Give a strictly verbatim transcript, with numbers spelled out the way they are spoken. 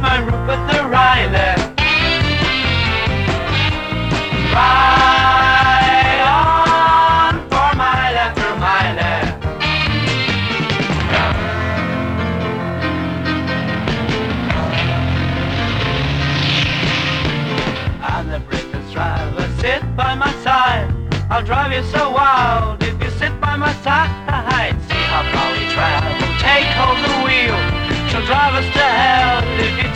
my Rupert the Riley. Ride on for mile after mile. I'm the bravest driver, sit by my side. I'll drive you so wild if you sit by my side. See how far we travel, take hold the wheel. She'll drive us to hell if you